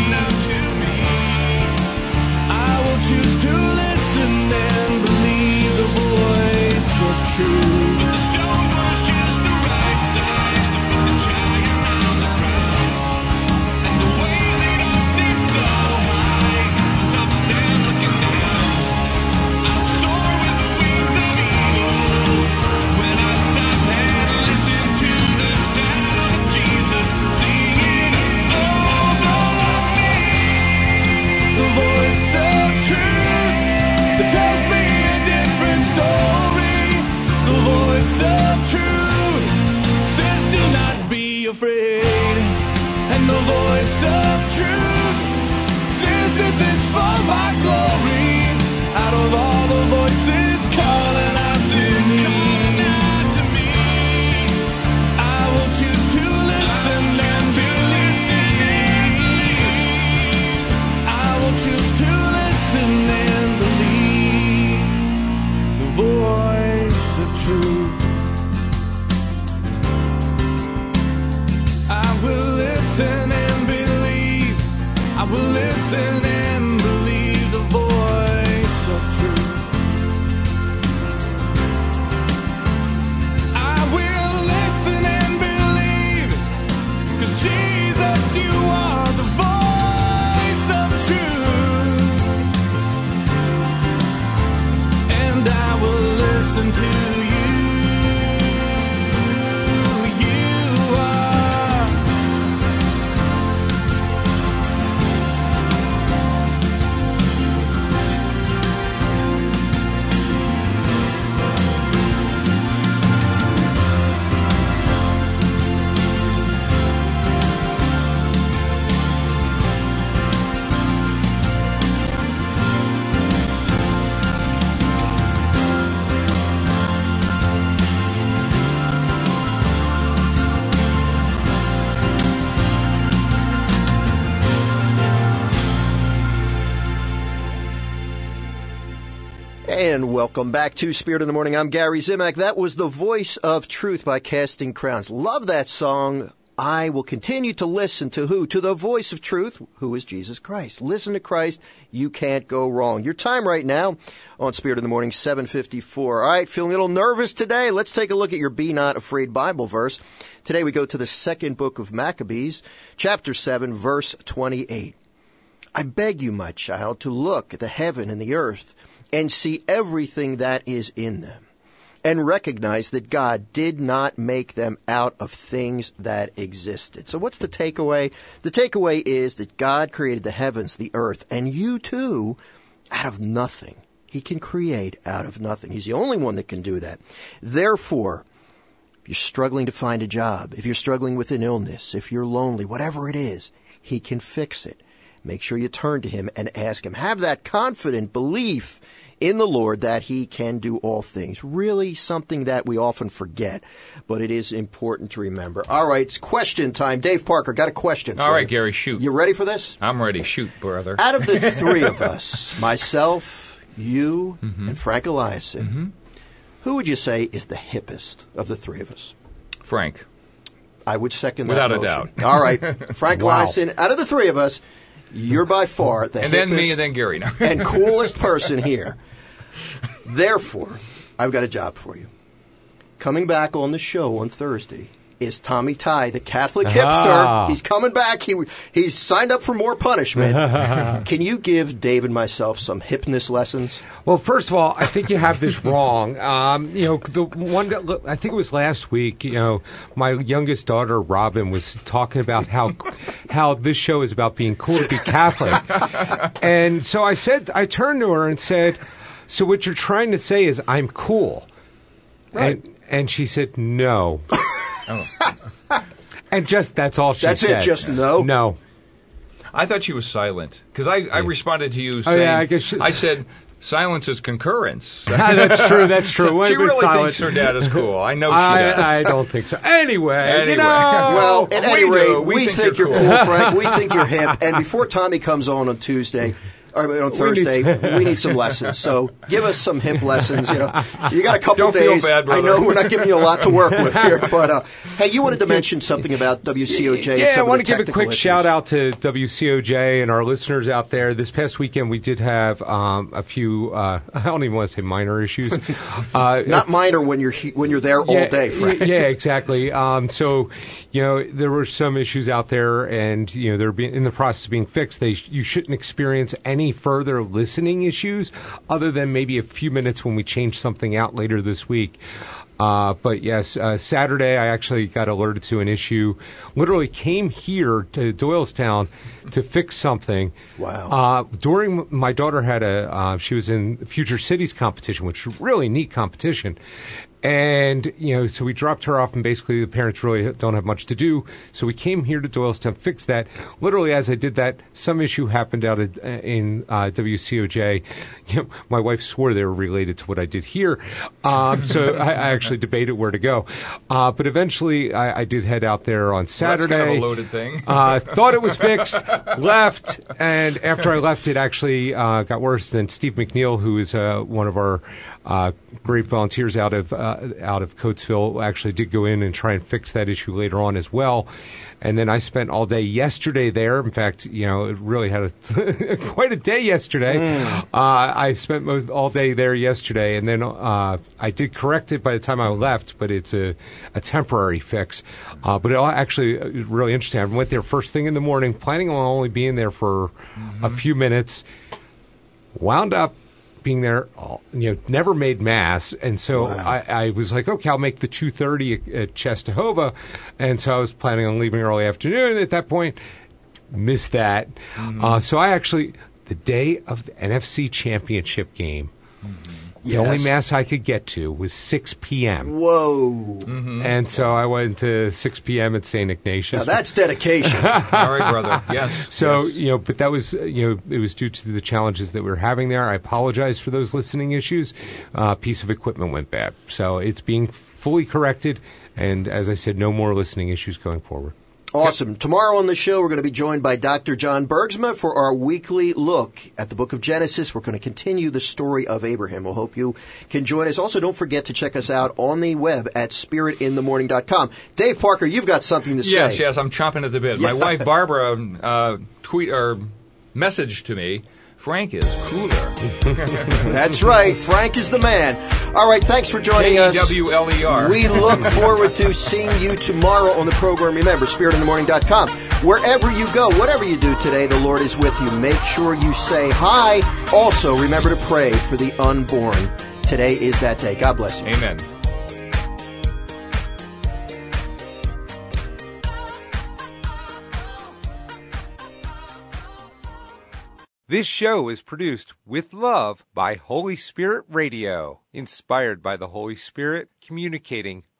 I will choose to listen and believe the voice of truth. But the stone was just the right size to put the giant on the ground, and the waves they don't seem so high, on top of them looking down. I'll soar with the wings of eagle when I stop and listen to the sound of Jesus singing over me. The voice of truth that tells me a different story. The voice of truth says do not be afraid. And the voice of truth says this is for my glory. Out of all the voices calling out to me, I will choose to listen and believe. I will choose to listen and believe the voice of truth. I will listen and believe. I will listen and believe the voice of truth. I will listen and believe, 'cause Jesus, you are the voice of truth. And I will listen to you. You are. And welcome back to Spirit in the Morning. I'm Gary Zimak. That was The Voice of Truth by Casting Crowns. Love that song. I will continue to listen to who? To the voice of truth, who is Jesus Christ. Listen to Christ. You can't go wrong. Your time right now on Spirit in the Morning, seven fifty-four. All right, feeling a little nervous today? Let's take a look at your Be Not Afraid Bible verse. Today we go to the second book of Maccabees, chapter seven, verse twenty-eight. I beg you, my child, to look at the heaven and the earth and see everything that is in them. and recognize that God did not make them out of things that existed. So what's the takeaway? The takeaway is that God created the heavens, the earth, and you too, out of nothing. He can create out of nothing. He's the only one that can do that. Therefore, if you're struggling to find a job, if you're struggling with an illness, if you're lonely, whatever it is, He can fix it. Make sure you turn to Him and ask Him. Have that confident belief in the Lord that He can do all things. Really something that we often forget, but it is important to remember. All right, it's question time. Dave Parker, got a question for you. All right, Gary, shoot. You ready for this? I'm ready. Shoot, brother. Out of the three of us, myself, you, mm-hmm. and Frank Eliason, mm-hmm. who would you say is the hippest of the three of us? Frank. I would second Without that a motion. doubt. All right. Frank Wow. Eliason, out of the three of us, you're by far the and hippest then me and then Gary. No. and coolest person here. Therefore, I've got a job for you. Coming back on the show on Thursday is Tommy Ty, the Catholic hipster. Ah. He's coming back. He He's signed up for more punishment. Can you give Dave and myself some hipness lessons? Well, first of all, I think you have this wrong. Um, you know, the one that, I think it was last week. You know, my youngest daughter Robin was talking about how how this show is about being cool to be Catholic, and so I said, I turned to her and said, "So what you're trying to say is I'm cool?" Right. And, and she said, "No." Oh. And just that's all she That's said. it, just no? No. I thought she was silent because I, I responded to you Oh, saying, yeah, I guess she- I said, silence is concurrence. That's true, that's true. So Way she to be really silent. thinks her dad is cool. I know she I, does. I don't think so. Anyway, Anyway. you know. Well, at we any do. rate, We we, think think, you're you're, cool. cool, Frank. We think you're hip. And before Tommy comes on on Tuesday, or on Thursday, we need some lessons. So give us some hip lessons. You know, you got a couple Don't feel days. bad, I brother. know we're not giving you a lot to work with here, but uh, hey, you wanted to mention something about W C O J. Yeah, and some I of want the to give a technical quick issues. shout out to W C O J and our listeners out there. This past weekend, we did have um, a few. Uh, I don't even want to say minor issues. Uh, Not minor when you're he- when you're there all yeah, day, Frank. Yeah, exactly. Um, so, you know, there were some issues out there, and you know, they're being, in the process of being fixed. They sh- you shouldn't experience any further listening issues, other than maybe a few minutes when we change something out later this week. Uh, but yes, uh, Saturday I actually got alerted to an issue. Literally came here to Doylestown to fix something. Wow. Uh, during my daughter had a, uh, she was in Future Cities competition, which is a really neat competition. And, you know, so we dropped her off, and basically the parents really don't have much to do. So we came here to Doylestown to fix that. Literally, as I did that, some issue happened out of, in uh, W C O J. You know, my wife swore they were related to what I did here. Um, so I, I actually debated where to go. Uh, but eventually, I, I did head out there on Saturday. Well, that's kind of a loaded thing. uh, thought it was fixed, left, and after I left, it actually uh, got worse. Than Steve McNeil, who is uh, one of our uh, great volunteers out of uh, out of Coatesville, actually did go in and try and fix that issue later on as well. And then I spent all day yesterday there. In fact, you know, it really had a quite a day yesterday. Mm. Uh, I spent most, all day there yesterday, and then uh, I did correct it by the time I left, but it's a, a temporary fix. Uh, but it all actually uh, really interesting. I went there first thing in the morning, planning on only being there for mm-hmm. a few minutes. Wound up being there, you know, never made mass, and so wow. I, I was like, okay, I'll make the two thirty at, at Czestochowa, and so I was planning on leaving early afternoon. At that point, missed that. Mm-hmm. Uh, so I actually, the day of the N F C Championship game, mm-hmm. the yes. only mass I could get to was six p.m. Whoa! Mm-hmm. And so I went to six p.m. at Saint Ignatius. Now that's dedication. All right, brother. Yes. So, yes. you know, but that was, uh, you know, it was due to the challenges that we were having there. I apologize for those listening issues. A uh, piece of equipment went bad. So it's being fully corrected. And as I said, no more listening issues going forward. Awesome. Yep. Tomorrow on the show, we're going to be joined by Doctor John Bergsma for our weekly look at the book of Genesis. We're going to continue the story of Abraham. We'll hope you can join us. Also, don't forget to check us out on the web at spirit in the morning dot com. Dave Parker, you've got something to say. Yes, yes, I'm chomping at the bit. Yeah. My wife, Barbara, uh, tweet or messaged to me, Frank is cooler. That's right. Frank is the man. All right, thanks for joining us. K E W L E R. We look forward to seeing you tomorrow on the program. Remember, spirit in the morning dot com. Wherever you go, whatever you do today, the Lord is with you. Make sure you say hi. Also, remember to pray for the unborn. Today is that day. God bless you. Amen. This show is produced with love by Holy Spirit Radio, inspired by the Holy Spirit, communicating